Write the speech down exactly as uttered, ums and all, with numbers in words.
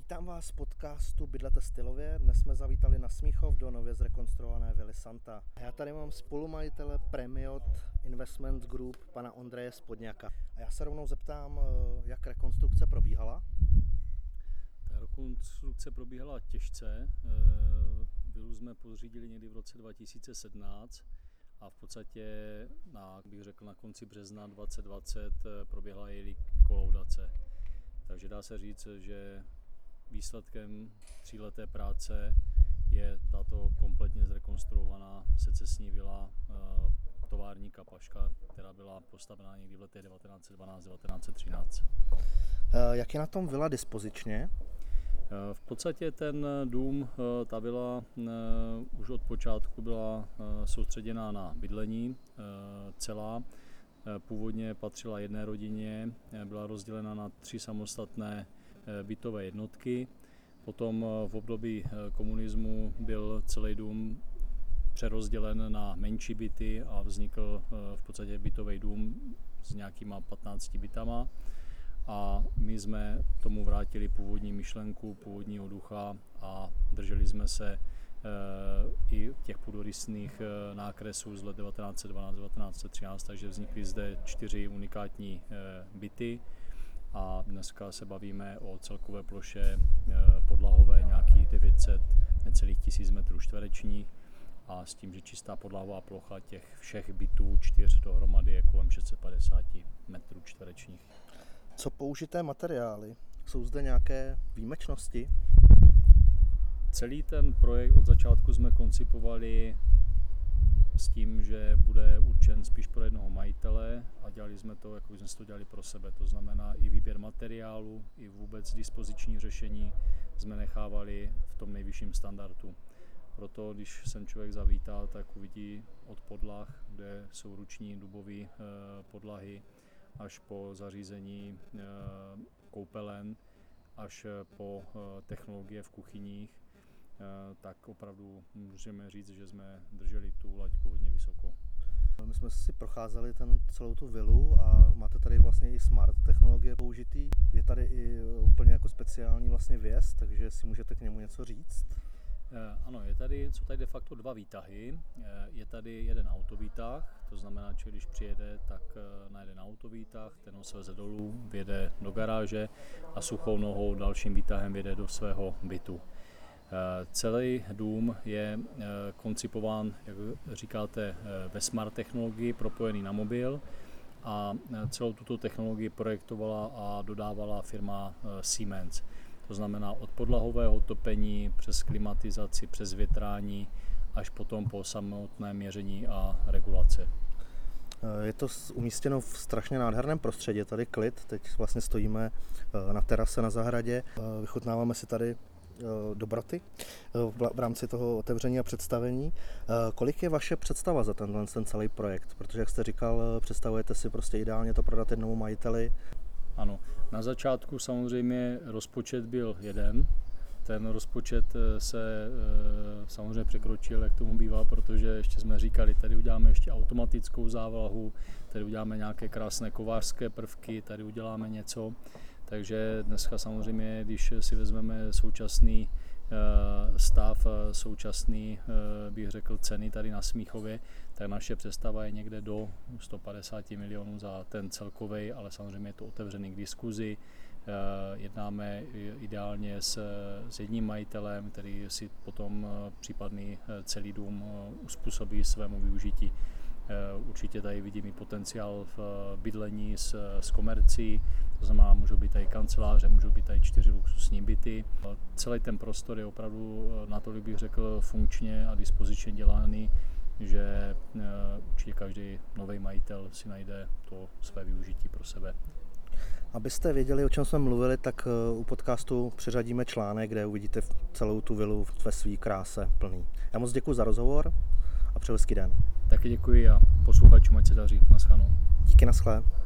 Vítám vás z podcastu Bydlete stylově. Dnes jsme zavítali na Smíchov do nově zrekonstruované vily Santa. Já tady mám spolumajitele Premiot Investment Group, pana Ondreje Spodňaka. A já se rovnou zeptám, jak rekonstrukce probíhala? Ta rekonstrukce probíhala těžce. Vilu jsme pořídili někdy v roce dva tisíce sedmnáct a v podstatě na, bych řekl, na konci března dvacet dvacet proběhla její kolaudace. Takže dá se říct, že výsledkem tříleté práce je tato kompletně zrekonstruovaná secesní vila továrníka Paška, která byla postavena někdy v letech devatenáct set dvanáct devatenáct set třináct. Jak je na tom vila dispozičně? V podstatě ten dům, ta vila už od počátku byla soustředěná na bydlení celá. Původně patřila jedné rodině, byla rozdělena na tři samostatné bytové jednotky. Potom v období komunismu byl celý dům přerozdělen na menší byty a vznikl v podstatě bytový dům s nějakýma patnácti bytama. A my jsme tomu vrátili původní myšlenku, původního ducha a drželi jsme se i těch půdorysných nákresů z let devatenáct set dvanáct devatenáct set třináct, takže vznikly zde čtyři unikátní byty a dneska se bavíme o celkové ploše podlahové nějakých devět set, necelých tisíc metrů čtverečních a s tím, že čistá podlahová plocha těch všech bytů čtyř dohromady je kolem šest set padesát metrů čtverečních. Co použité materiály? Jsou zde nějaké výjimečnosti? Celý ten projekt od začátku jsme koncipovali s tím, že bude určen spíš pro jednoho majitele a dělali jsme to, jako jsme to dělali pro sebe. To znamená i výběr materiálu, i vůbec dispoziční řešení jsme nechávali v tom nejvyšším standardu. Proto, když sem člověk zavítá, tak uvidí od podlah, kde jsou ruční dubové podlahy, až po zařízení koupelen, až po technologie v kuchyních, tak opravdu můžeme říct, že jsme drželi tu laťku hodně vysoko. My jsme si procházeli ten, celou tu vilu a máte tady vlastně i smart technologie použitý. Je tady i úplně jako speciální vlastně vjezd, takže si můžete k němu něco říct? Ano, je tady, jsou tady de facto dva výtahy. Je tady jeden autovýtah, to znamená, že když přijede, tak najde na autovýtah, ten ho sveze dolů, vjede do garáže a suchou nohou dalším výtahem vjede do svého bytu. Celý dům je koncipován, jak říkáte, ve smart technologii, propojený na mobil a celou tuto technologii projektovala a dodávala firma Siemens. To znamená od podlahového topení přes klimatizaci, přes větrání, až potom po samotné měření a regulace. Je to umístěno v strašně nádherném prostředí, tady klid, teď vlastně stojíme na terase na zahradě, vychutnáváme si tady dobroty v rámci toho otevření a představení. Kolik je vaše představa za ten, ten celý projekt? Protože, jak jste říkal, představujete si prostě ideálně to prodat jednomu majiteli. Ano, na začátku samozřejmě rozpočet byl jeden. Ten rozpočet se samozřejmě překročil, jak tomu bývá, protože ještě jsme říkali, tady uděláme ještě automatickou závlahu, tady uděláme nějaké krásné kovářské prvky, tady uděláme něco. Takže dneska samozřejmě, když si vezmeme současný stav, současný, bych řekl, ceny tady na Smíchově, tak naše představa je někde do sto padesát milionů za ten celkový, ale samozřejmě je to otevřený k diskuzi. Jednáme ideálně s, s jedním majitelem, který si potom případný celý dům uspůsobí svému využití. Určitě tady vidím i potenciál v bydlení s, s komercí, to znamená, můžou být tady kanceláře, můžou být tady čtyři luxusní byty. Celý ten prostor je opravdu natolik, bych řekl, funkčně a dispozičně dělaný, že určitě každý nový majitel si najde to své využití pro sebe. Abyste věděli, o čem jsme mluvili, tak u podcastu přiřadíme článek, kde uvidíte celou tu vilu ve své kráse plný. Já moc děkuji za rozhovor a přeji hezký den. Taky děkuji a posluchačům ať se daří. Naschledanou. Díky, naschle.